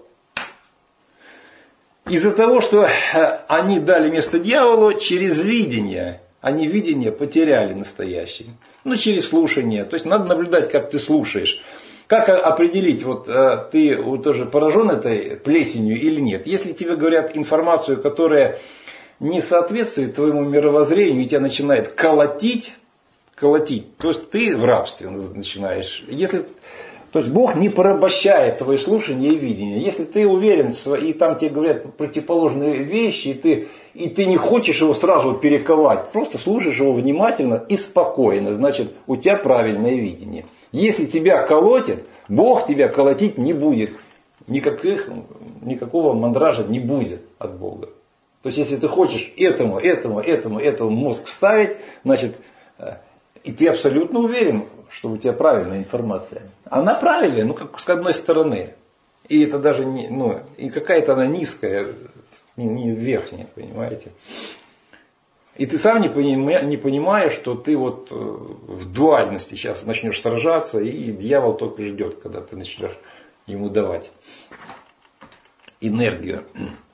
Из-за того, что они дали место дьяволу через видение, они видение потеряли настоящее. Ну, через слушание. То есть надо наблюдать, как ты слушаешь. Как определить, вот ты тоже поражен этой плесенью или нет? Если тебе говорят информацию, которая не соответствует твоему мировоззрению, и тебя начинает колотить, то есть ты в рабстве начинаешь. То есть Бог не порабощает твое слушание и видение. Если ты уверен, и там тебе говорят противоположные вещи, и ты не хочешь его сразу перековать, просто слушаешь его внимательно и спокойно, значит у тебя правильное видение. Если тебя колотит, Бог тебя колотить не будет. Никакого мандража не будет от Бога. То есть если ты хочешь этому мозг вставить, значит, и ты абсолютно уверен, что у тебя правильная информация. Она правильная, ну как с одной стороны. И это даже и какая-то она низкая, не верхняя, понимаете. И ты сам не понимаешь, что ты вот в дуальности сейчас начнешь сражаться, и дьявол только ждет, когда ты начнешь ему давать энергию.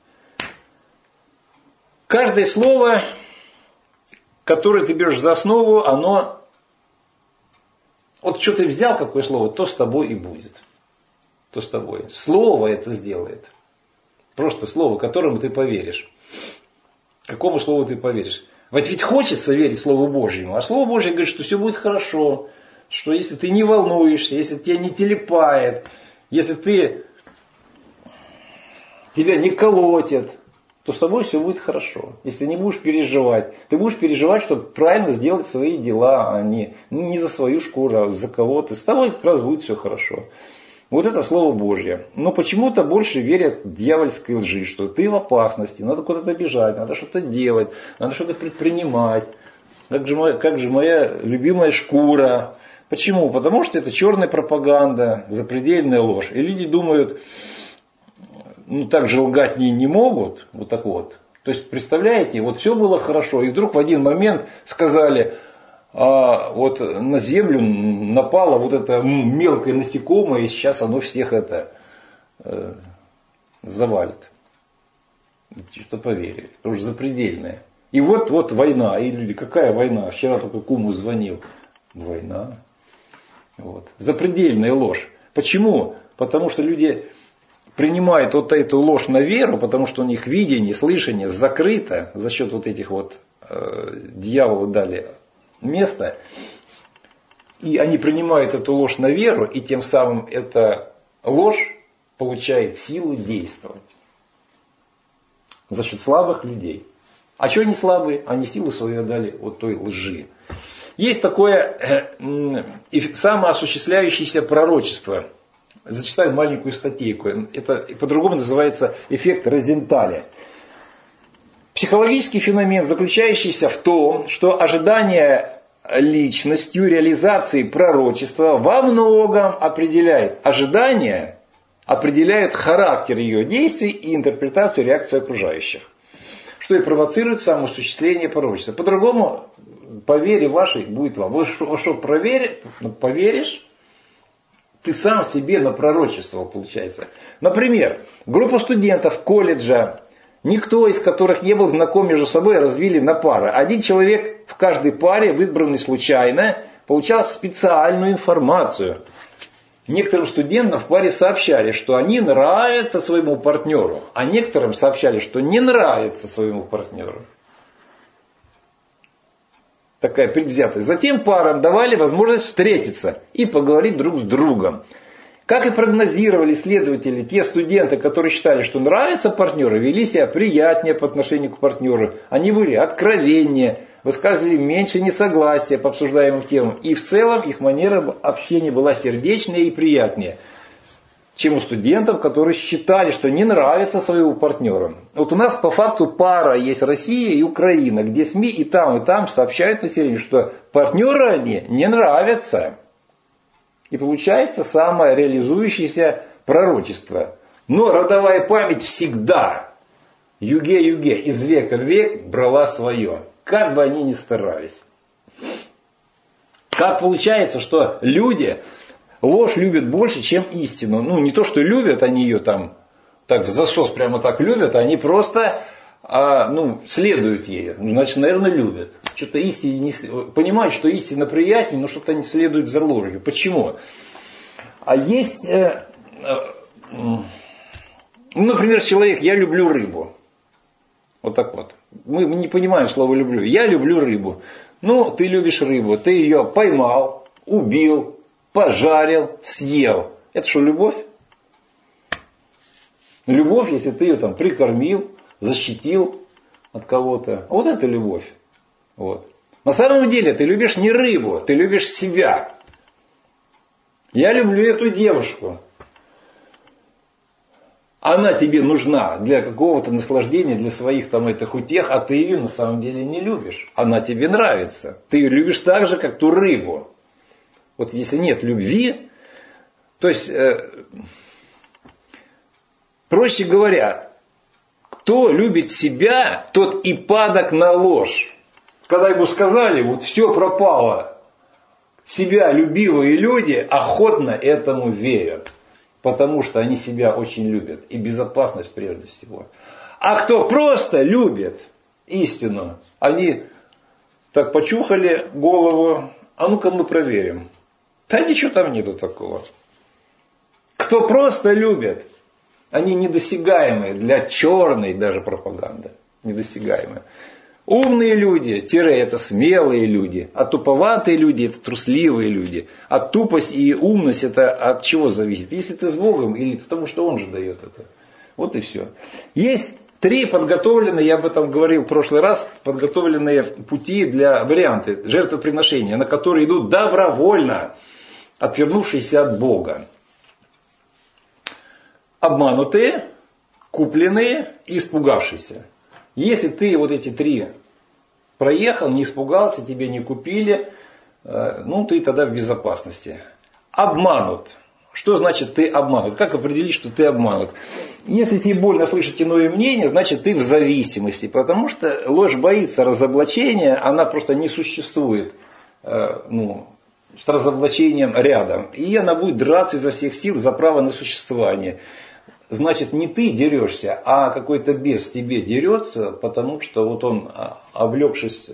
Каждое слово, которое ты берешь за основу, оно Вот что ты взял, какое слово, то с тобой и будет. То с тобой. Слово это сделает. Просто слово, которому ты поверишь. Какому слову ты поверишь? Ведь хочется верить Слову Божьему. А Слово Божье говорит, что все будет хорошо. Что если ты не волнуешься, если тебя не телепает, если тебя не колотят, то с тобой все будет хорошо. Если не будешь переживать. Ты будешь переживать, чтобы правильно сделать свои дела, а не за свою шкуру, а за кого-то. С тобой как раз будет все хорошо. Вот это Слово Божье. Но почему-то больше верят дьявольской лжи, что ты в опасности, надо куда-то бежать, надо что-то делать, надо что-то предпринимать. Как же моя любимая шкура. Почему? Потому что это черная пропаганда, запредельная ложь. И люди думают, так же лгать не могут. Вот так вот. То есть, представляете, вот все было хорошо. И вдруг в один момент сказали, вот на землю напало вот это мелкое насекомое, и сейчас оно всех завалит. Что поверили. Потому что запредельное. И вот война. И люди, какая война? Вчера только куму звонил. Война. Вот. Запредельная ложь. Почему? Потому что люди принимают вот эту ложь на веру, потому что у них видение, слышание закрыто за счет вот этих дьяволу дали место. И они принимают эту ложь на веру, и тем самым эта ложь получает силу действовать. За счет слабых людей. А что они слабые? Они силу свою отдали от той лжи. Есть такое самоосуществляющееся пророчество. Зачитаю маленькую статейку. Это по-другому называется эффект Розенталя. Психологический феномен, заключающийся в том, что ожидание личностью реализации пророчества во многом определяет ожидания, определяет характер ее действий и интерпретацию реакции окружающих. Что и провоцирует самоосуществление пророчества. По-другому, по вере вашей будет вам. Вы что поверишь, ты сам себе напророчествовал, получается. Например, группа студентов колледжа, никто из которых не был знаком между собой, развили на пары. Один человек в каждой паре, выбранный случайно, получал специальную информацию. Некоторым студентам в паре сообщали, что они нравятся своему партнеру, а некоторым сообщали, что не нравятся своему партнеру. Такая предвзятость. Затем парам давали возможность встретиться и поговорить друг с другом. Как и прогнозировали исследователи, те студенты, которые считали, что нравятся партнеру, вели себя приятнее по отношению к партнеру. Они были откровеннее, высказывали меньше несогласия по обсуждаемым темам. И в целом их манера общения была сердечнее и приятнее, чем у студентов, которые считали, что не нравятся своему партнеру. Вот у нас по факту пара есть Россия и Украина, где СМИ и там сообщают населению, что партнеры они не нравятся. И получается самореализующееся пророчество. Но родовая память всегда, юге-юге, из века в век брала свое. Как бы они ни старались. Как получается, что люди ложь любят больше, чем истину. Не то, что любят они ее так в засос прямо так любят, они просто следуют ей. Значит, наверное, любят. Что-то понимают, что истина приятнее, но что-то они следуют за ложью. Почему? А есть, например, человек, я люблю рыбу. Вот так вот. Мы не понимаем слово люблю. Я люблю рыбу. Ты любишь рыбу, ты ее поймал, убил, пожарил, съел. Это что, любовь? Любовь, если ты ее прикормил, защитил от кого-то. Вот это любовь. Вот. На самом деле ты любишь не рыбу, ты любишь себя. Я люблю эту девушку. Она тебе нужна для какого-то наслаждения, для своих этих утех, а ты ее на самом деле не любишь. Она тебе нравится. Ты ее любишь так же, как ту рыбу. Вот если нет любви, то есть, проще говоря, кто любит себя, тот и падок на ложь. Когда ему сказали, вот все пропало, себя любивые люди охотно этому верят. Потому что они себя очень любят. И безопасность прежде всего. А кто просто любит истину, они так почухали голову, а ну-ка мы проверим. Да ничего там нету такого. Кто просто любит, они недосягаемые для черной даже пропаганды. Недосягаемые. Умные люди, это смелые люди, а туповатые люди, это трусливые люди. А тупость и умность, это от чего зависит? Если ты с Богом или потому что Он же дает это. Вот и все. Есть 3 подготовленные, я об этом говорил в прошлый раз, подготовленные пути для варианты жертвоприношения, на которые идут добровольно, отвернувшиеся от Бога. Обманутые, купленные и испугавшиеся. Если ты вот эти 3 проехал, не испугался, тебе не купили, ты тогда в безопасности. Обманут. Что значит ты обманут? Как определить, что ты обманут? Если тебе больно слышать иное мнение, значит ты в зависимости. Потому что ложь боится разоблачения, она просто не существует с разоблачением рядом. И она будет драться изо всех сил за право на существование. Значит, не ты дерешься, а какой-то бес тебе дерется, потому что вот он, облегшись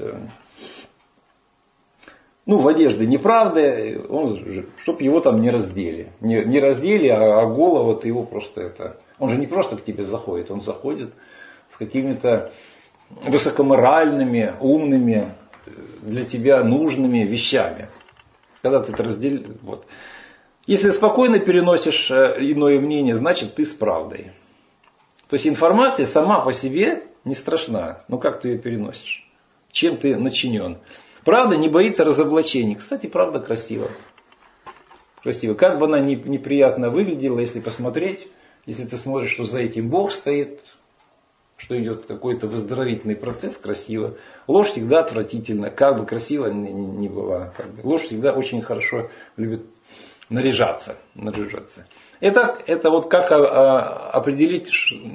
в одежды неправды, чтобы его там не раздели. Не раздели, а голову ты его просто это... Он же не просто к тебе заходит, он заходит с какими-то высокоморальными, умными, для тебя нужными вещами. Когда ты это разделишь... Вот. Если спокойно переносишь иное мнение, значит ты с правдой. То есть информация сама по себе не страшна. Но как ты ее переносишь? Чем ты начинен? Правда не боится разоблачений. Кстати, правда красива. Красиво. Как бы она неприятно выглядела, если посмотреть, если ты смотришь, что за этим Бог стоит, что идет какой-то выздоровительный процесс, красиво. Ложь всегда отвратительна, как бы красиво ни была. Ложь всегда очень хорошо любит наряжаться. Это вот как определить,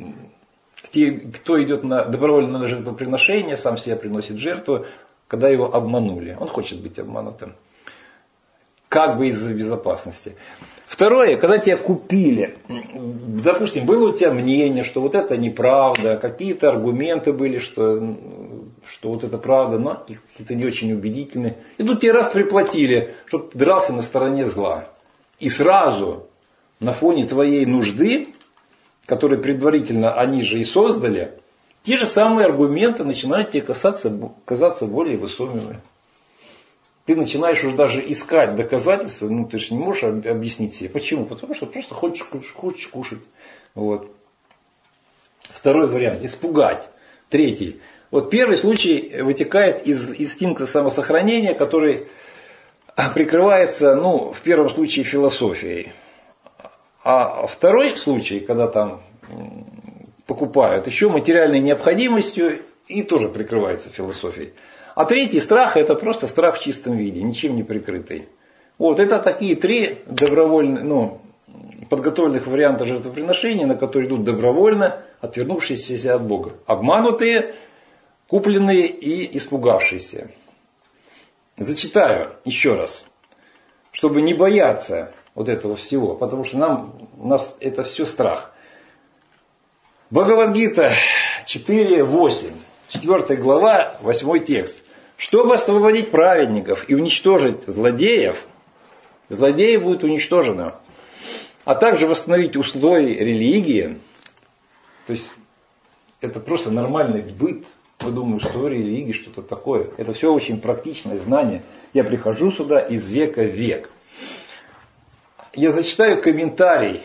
кто идет добровольно на жертвоприношение, сам себя приносит жертву, когда его обманули. Он хочет быть обманутым. Как бы из-за безопасности. Второе, когда тебя купили, допустим, было у тебя мнение, что вот это неправда, какие-то аргументы были, что вот это правда, но какие-то не очень убедительные. И тут тебе раз приплатили, чтобы ты дрался на стороне зла. И сразу на фоне твоей нужды, которую предварительно они же и создали, те же самые аргументы начинают тебе казаться более весомыми. Ты начинаешь уже даже искать доказательства, ты же не можешь объяснить себе. Почему? Потому что просто хочешь кушать. Вот. Второй вариант. Испугать. Третий. Вот первый случай вытекает из инстинкта самосохранения, который прикрывается, в первом случае философией. А второй случай, когда там покупают, еще материальной необходимостью и тоже прикрывается философией. А третий страх, это просто страх в чистом виде, ничем не прикрытый. Вот это такие 3 добровольных, подготовленных варианта жертвоприношения, на которые идут добровольно, отвернувшиеся от Бога. Обманутые, купленные и испугавшиеся. Зачитаю еще раз, чтобы не бояться вот этого всего, потому что у нас это все страх. Бхагавад-гита 4.8, 4 глава, 8 текст. Чтобы освободить праведников и уничтожить злодеев, злодеи будут уничтожены, а также восстановить устои религии, то есть это просто нормальный быт. Мы думаем, что религия что-то такое. Это все очень практичное знание. Я прихожу сюда из века в век. Я зачитаю комментарий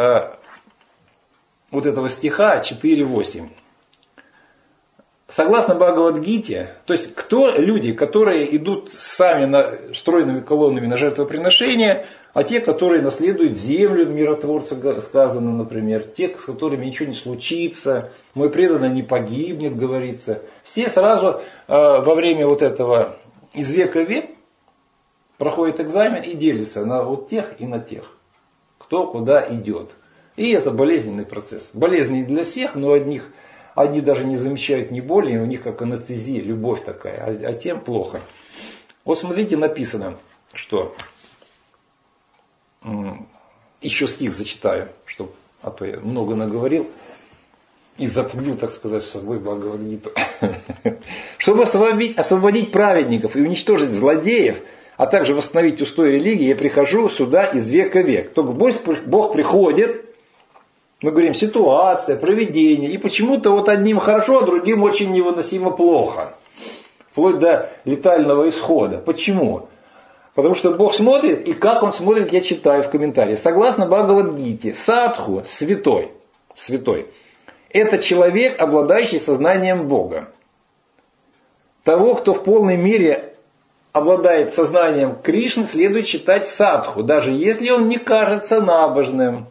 вот этого стиха 4.8. Согласно Бхагавад-гите, то есть люди, которые идут сами стройными колоннами на жертвоприношение, а те, которые наследуют землю миротворца, сказано, например, те, с которыми ничего не случится, мой преданный не погибнет, говорится. Все сразу во время вот этого из века в век проходят экзамен и делятся на вот тех и на тех, кто куда идет. И это болезненный процесс. Болезненный для всех, но они даже не замечают ни боли, у них как анестезия, любовь такая, а тем плохо. Вот смотрите, написано, что... Еще стих зачитаю, а то я много наговорил и затмил, так сказать, с собой Бхагавад-гиту. Чтобы освободить праведников и уничтожить злодеев, а также восстановить устой религии, я прихожу сюда из века в век. Только Бог приходит, мы говорим, ситуация, провидение, и почему-то вот одним хорошо, а другим очень невыносимо плохо. Вплоть до летального исхода. Почему? Потому что Бог смотрит, и как Он смотрит, я читаю в комментарии. Согласно Бхагавад-гите, садху, святой, это человек, обладающий сознанием Бога. Того, кто в полной мере обладает сознанием Кришны, следует считать садху, даже если он не кажется набожным.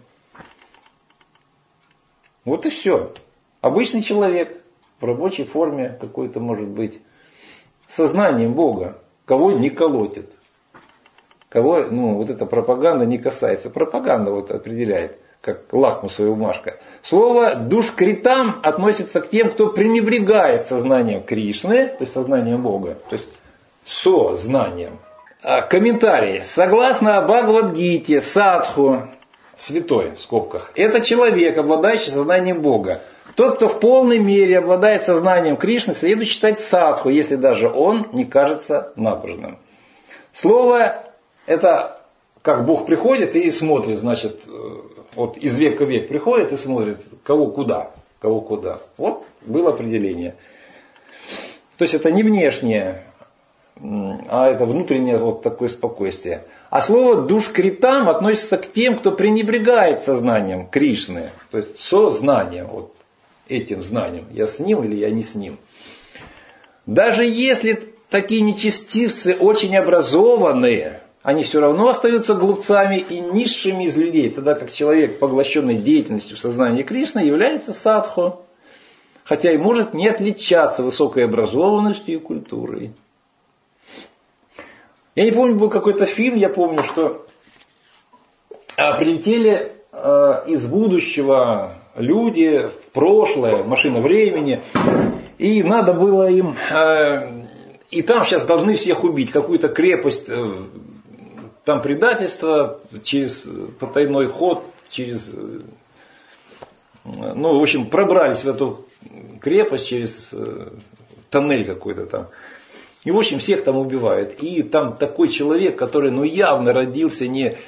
Вот и все. Обычный человек в рабочей форме какой-то может быть. Сознанием Бога. Кого не колотит. Кого, вот эта пропаганда не касается. Пропаганда вот определяет, как лакмусовая бумажка. Слово душкритам относится к тем, кто пренебрегает сознанием Кришны, то есть сознанием Бога, то есть сознанием. Комментарий. Согласно Бхагавад-гите, садху, святой в скобках, это человек, обладающий сознанием Бога. Тот, кто в полной мере обладает сознанием Кришны, следует считать садху, если даже он не кажется набожным. Слово это как Бог приходит и смотрит, значит, вот из века в век приходит и смотрит, кого куда. Вот было определение. То есть это не внешнее, а это внутреннее вот такое спокойствие. А слово душкритам относится к тем, кто пренебрегает сознанием Кришны, то есть сознанием, вот этим знанием. Я с ним или я не с ним. Даже если такие нечестивцы очень образованные, они все равно остаются глупцами и низшими из людей, тогда как человек, поглощенный деятельностью сознания Кришны, является садху, хотя и может не отличаться высокой образованностью и культурой. Я не помню, был какой-то фильм, я помню, что прилетели из будущего люди в прошлое, машина времени, и надо было им, и там сейчас должны всех убить, какую-то крепость, там предательство через потайной ход, через, в общем, пробрались в эту крепость через тоннель какой-то там. И, в общем, всех там убивают. И там такой человек, который, явно родился не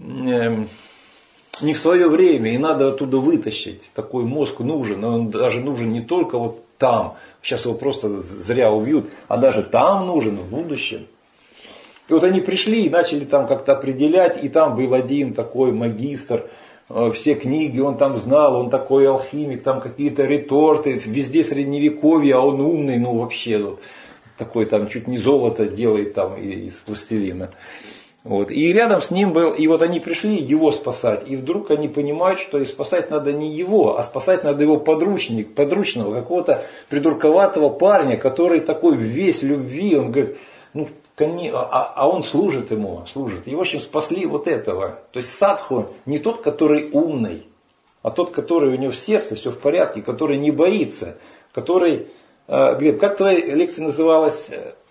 в свое время, и надо оттуда вытащить. Такой мозг нужен, но он даже нужен не только вот там, сейчас его просто зря убьют, а даже там нужен, в будущем. И вот они пришли и начали там как-то определять, и там был один такой магистр, все книги он там знал, он такой алхимик, там какие-то реторты, везде средневековье, а он умный, вообще вот, такой там чуть не золото делает там из пластилина. Вот. И рядом с ним был, и вот они пришли его спасать, и вдруг они понимают, что и спасать надо не его, а спасать надо его подручного, какого-то придурковатого парня, который такой весь любви, он говорит, а он служит ему, служит. И в общем спасли вот этого. То есть садху не тот, который умный, а тот, который у него в сердце все в порядке, который не боится, который... Глеб, как твоя лекция называлась?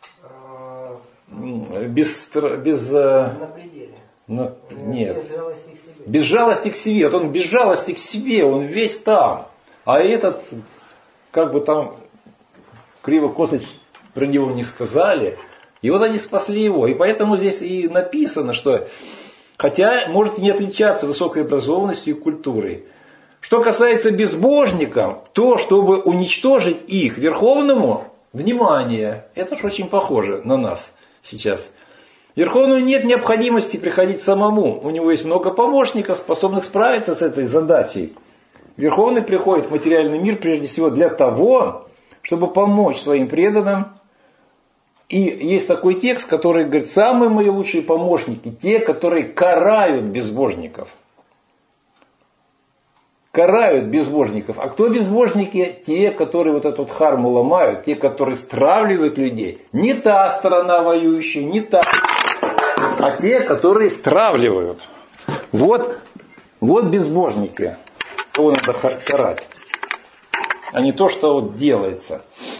На пределе. Нет. Без жалости к себе. Без жалости к себе. Вот он без жалости к себе, он весь там. А этот, как бы там криво-косо про него не сказали. И вот они спасли его. И поэтому здесь и написано, что хотя может не отличаться высокой образованностью и культурой. Что касается безбожников, то, чтобы уничтожить их, Верховному, внимание, это же очень похоже на нас сейчас. Верховному нет необходимости приходить самому. У него есть много помощников, способных справиться с этой задачей. Верховный приходит в материальный мир прежде всего для того, чтобы помочь своим преданным. И есть такой текст, который говорит, самые мои лучшие помощники, те, которые карают безбожников. Карают безбожников. А кто безбожники? Те, которые вот эту дхарму ломают, те, которые стравливают людей. Не та сторона воюющая, не та, а те, которые стравливают. Вот безбожники. Кого надо карать. А не то, что вот делается.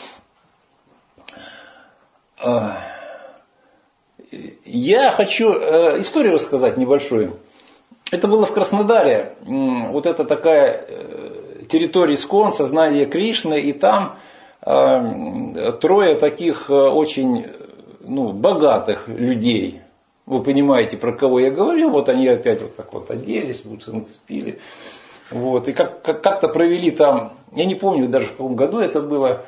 Я хочу историю рассказать небольшую. Это было в Краснодаре, вот это такая территория искон, сознание Кришны, и там трое таких очень богатых людей. Вы понимаете, про кого я говорю. Вот они опять вот так вот оделись, бутсы нацепили. Вот. И как-то провели там, я не помню даже в каком году это было,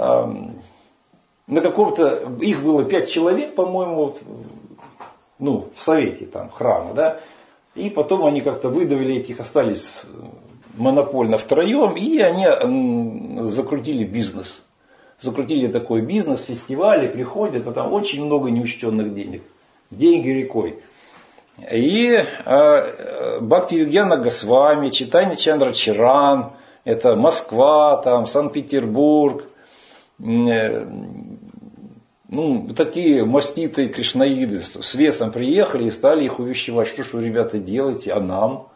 на каком-то, их было 5 человек, по-моему, в совете там храма, да. И потом они как-то выдавили этих, остались монопольно втроем, и они закрутили бизнес. Закрутили такой бизнес, фестивали, приходят, а там очень много неучтенных денег. Деньги рекой. И Бхактивигьяна Госвами, Чайтанья Чандра Чаран, это Москва, там, Санкт-Петербург, такие маститые кришнаиды с весом приехали и стали их увещевать, что ж вы, ребята, делаете, а нам?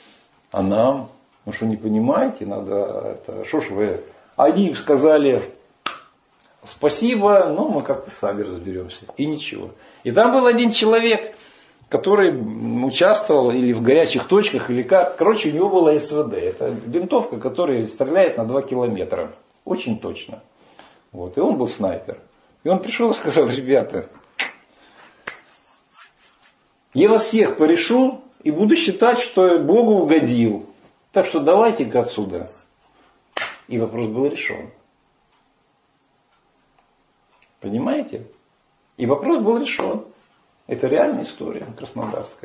Ну что, не понимаете, надо это, что ж вы? Они им сказали, спасибо, но мы как-то сами разберемся. И ничего. И там был один человек, который участвовал или в горячих точках, или как. Короче, у него была СВД. Это винтовка, которая стреляет на 2 километра. Очень точно. Вот. И он был снайпер. И он пришел и сказал, ребята, я вас всех порешу и буду считать, что Богу угодил. Так что давайте-ка отсюда. И вопрос был решен. Понимаете? И вопрос был решен. Это реальная история краснодарская.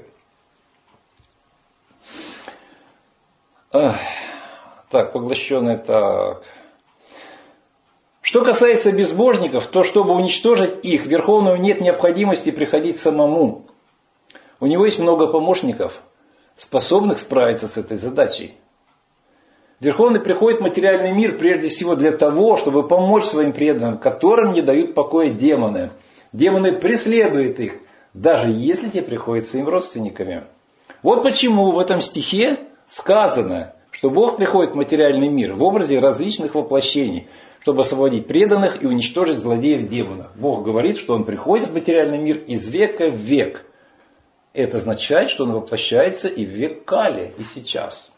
Так, поглощенный так. Что касается безбожников, то чтобы уничтожить их, Верховному нет необходимости приходить самому. У него есть много помощников, способных справиться с этой задачей. Верховный приходит в материальный мир прежде всего для того, чтобы помочь своим преданным, которым не дают покоя демоны. Демоны преследуют их, даже если те приходят своими родственниками. Вот почему в этом стихе сказано, что Бог приходит в материальный мир в образе различных воплощений, чтобы освободить преданных и уничтожить злодеев-демонов. Бог говорит, что Он приходит в материальный мир из века в век. Это означает, что Он воплощается и в век Кали, и сейчас.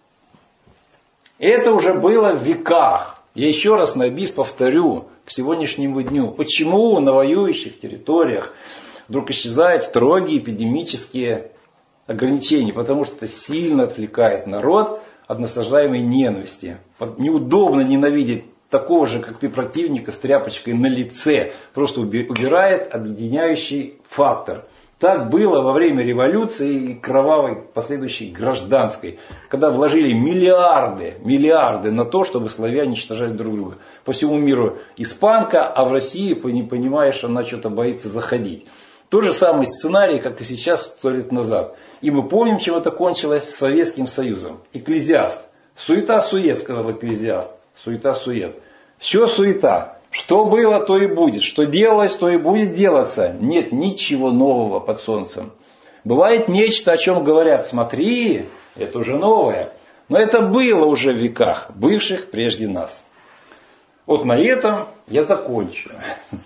Это уже было в веках. Я еще раз на бис повторю к сегодняшнему дню. Почему на воюющих территориях вдруг исчезают строгие эпидемические ограничения? Потому что это сильно отвлекает народ от насаждаемой ненависти. Неудобно ненавидеть такого же, как ты, противника с тряпочкой на лице. Просто убирает объединяющий фактор. Так было во время революции и кровавой последующей гражданской, когда вложили миллиарды на то, чтобы славяне уничтожали друг друга. По всему миру испанка, а в России, не понимаешь, она что-то боится заходить. Тот же самый сценарий, как и сейчас, 100 лет назад. И мы помним, чем это кончилось с Советским Союзом. Экклезиаст. Суета-сует, сказал экклезиаст. Суета-сует. Все суета. Что было, то и будет. Что делалось, то и будет делаться. Нет ничего нового под солнцем. Бывает нечто, о чем говорят. Смотри, это уже новое. Но это было уже в веках, бывших прежде нас. Вот на этом я закончу.